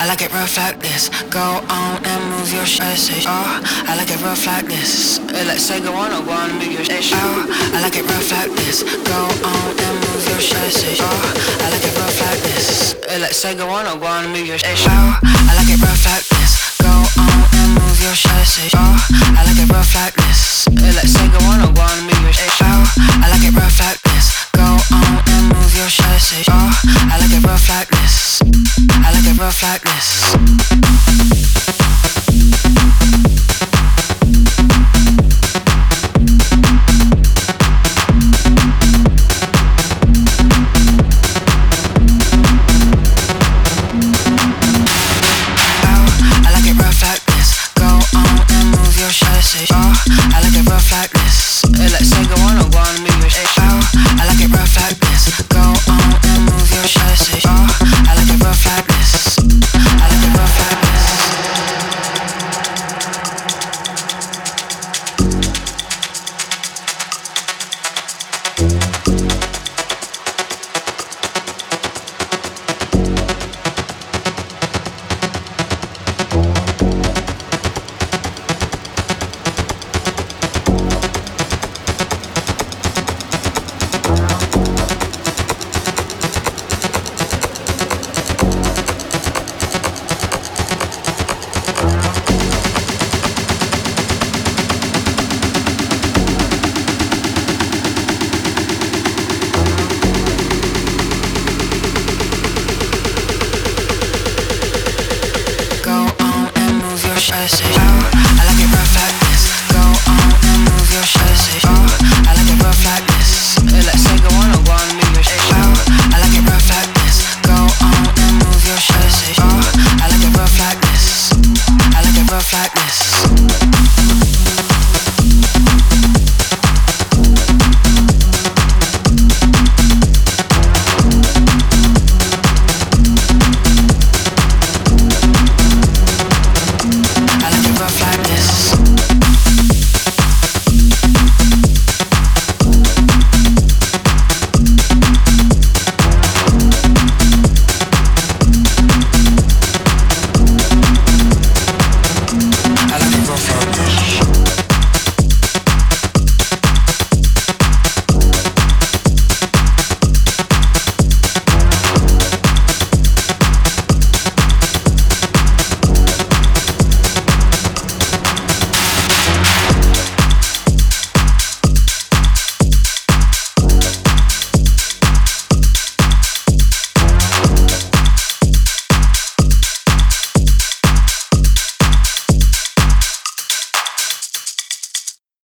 I like it rough like this. Go on and move your shit. Oh, I like it rough like this. Let's say go on and move your shit. Oh, I like it rough like this. Go on and move your shit. Oh, I like it rough like this. Let's say go on and move your shit. Oh, I like it rough like this. Go on and move your shit. Oh, I like it rough like this. Let's say go on and move your shit. Oh, I like it rough like this. Go on and move your shit. Oh, I like it rough like this. I like it rough like this. Go on and move your shit.